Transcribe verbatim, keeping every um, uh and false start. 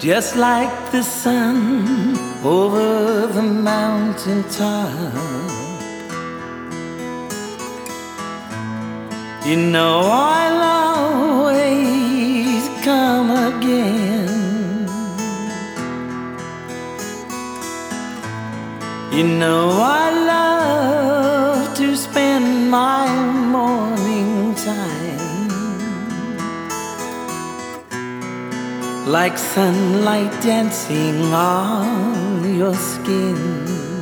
just like the sun over the mountain top. You know I'll always come again. You know I love to spend my morning time like sunlight dancing on your skin.